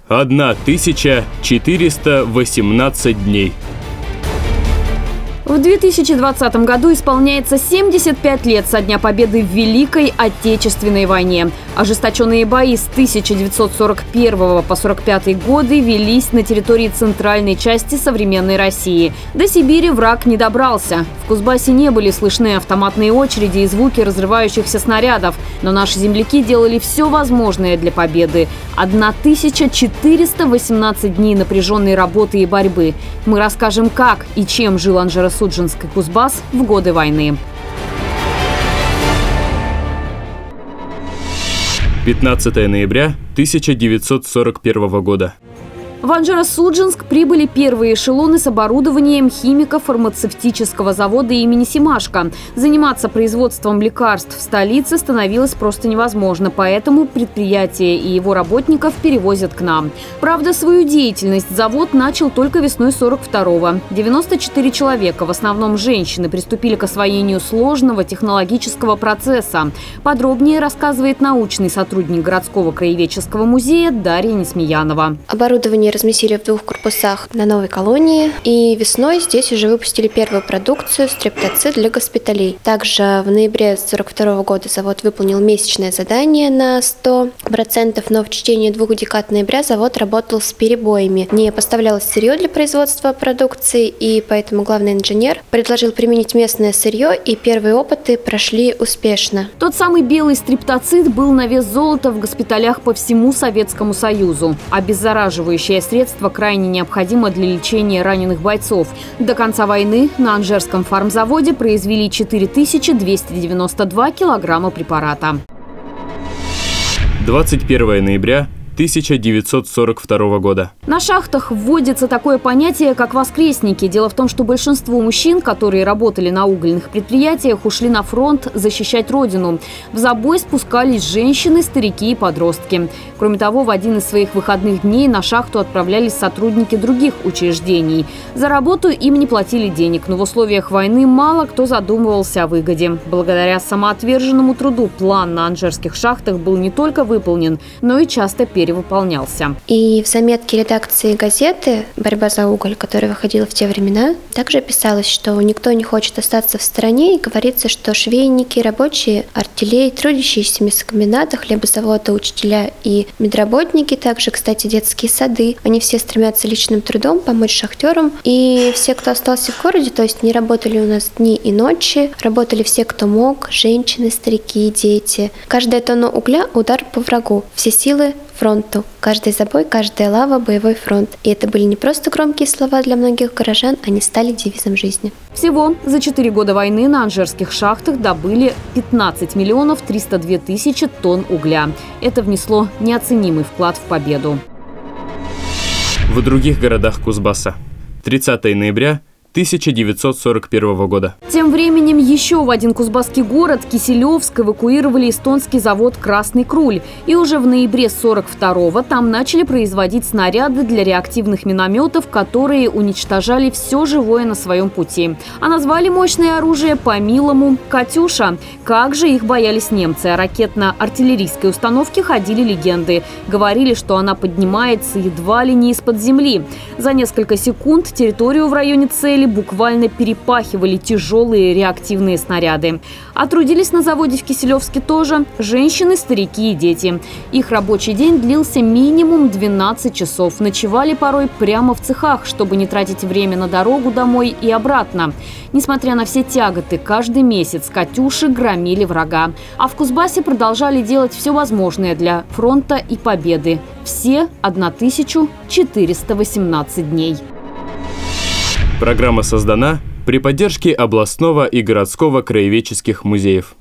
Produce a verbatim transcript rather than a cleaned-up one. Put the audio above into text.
тысяча четыреста восемнадцать дней. В две тысячи двадцатом году исполняется семьдесят пять лет со дня победы в Великой Отечественной войне. Ожесточенные бои с тысяча девятьсот сорок первого по сорок пятый годы велись на территории центральной части современной России. До Сибири враг не добрался. В Кузбассе не были слышны автоматные очереди и звуки разрывающихся снарядов. Но наши земляки делали все возможное для победы. тысяча четыреста восемнадцать дней напряженной работы и борьбы. Мы расскажем, как и чем жил Анжеро-Судженск и Кузбасс в годы войны. пятнадцатое ноября тысяча девятьсот сорок первого года. В Анжеро-Судженск прибыли первые эшелоны с оборудованием химико-фармацевтического завода имени Семашко. Заниматься производством лекарств в столице становилось просто невозможно, поэтому предприятие и его работников перевозят к нам. Правда, свою деятельность завод начал только весной сорок второго. девяносто четыре человека, в основном женщины, приступили к освоению сложного технологического процесса. Подробнее рассказывает научный сотрудник городского краеведческого музея Дарья Несмеянова. Оборудование разместили в двух корпусах на новой колонии. И весной здесь уже выпустили первую продукцию стрептоцид для госпиталей. Также в ноябре сорок второго года завод выполнил месячное задание на сто процентов, но в течение двух декад ноября завод работал с перебоями. Не поставлялось сырье для производства продукции, и поэтому главный инженер предложил применить местное сырье, и первые опыты прошли успешно. Тот самый белый стрептоцид был на вес золота в госпиталях по всему Советскому Союзу. Обеззараживающее средство крайне необходимо для лечения раненых бойцов. До конца войны на Анжерском фармзаводе произвели четыре тысячи двести девяносто два килограмма препарата. двадцать первое ноября тысяча девятьсот сорок второго года. На шахтах вводится такое понятие, как воскресники. Дело в том, что большинство мужчин, которые работали на угольных предприятиях, ушли на фронт защищать родину. В забой спускались женщины, старики и подростки. Кроме того, в один из своих выходных дней на шахту отправлялись сотрудники других учреждений. За работу им не платили денег, но в условиях войны мало кто задумывался о выгоде. Благодаря самоотверженному труду план на анжерских шахтах был не только выполнен, но и часто перевыполнялся. выполнялся. И в заметке редакции газеты «Борьба за уголь», которая выходила в те времена, также писалось, что никто не хочет остаться в стороне, и говорится, что швейники, рабочие артелей, трудящиеся в мясокомбинатах, хлебозавода, учителя и медработники, также, кстати, детские сады, они все стремятся личным трудом помочь шахтерам. И все, кто остался в городе, то есть не работали у нас дни и ночи, работали все, кто мог, женщины, старики, дети. Каждая тонна угля – удар по врагу, все силы фронту. Каждый забой, каждая лава – боевой фронт. И это были не просто громкие слова для многих горожан, они стали девизом жизни. Всего за четыре года войны на анжерских шахтах добыли пятнадцать миллионов триста две тысячи тонн угля. Это внесло неоценимый вклад в победу. В других городах Кузбасса. тридцатое ноября тысяча девятьсот сорок первого года. Тем временем еще в один кузбасский город, Киселевск, эвакуировали эстонский завод «Красный Круль». И уже в ноябре сорок второго там начали производить снаряды для реактивных минометов, которые уничтожали все живое на своем пути. А назвали мощное оружие по-милому «Катюша». Как же их боялись немцы. О ракетно-артиллерийской установке ходили легенды. Говорили, что она поднимается едва ли не из-под земли. За несколько секунд территорию в районе цели буквально перепахивали тяжелые реактивные снаряды. А трудились на заводе в Киселевске тоже женщины, старики и дети. Их рабочий день длился минимум двенадцать часов. Ночевали порой прямо в цехах, чтобы не тратить время на дорогу домой и обратно. Несмотря на все тяготы, каждый месяц «Катюши» громили врага. А в Кузбассе продолжали делать все возможное для фронта и победы. Все тысяча четыреста восемнадцать дней. Программа создана при поддержке областного и городского краеведческих музеев.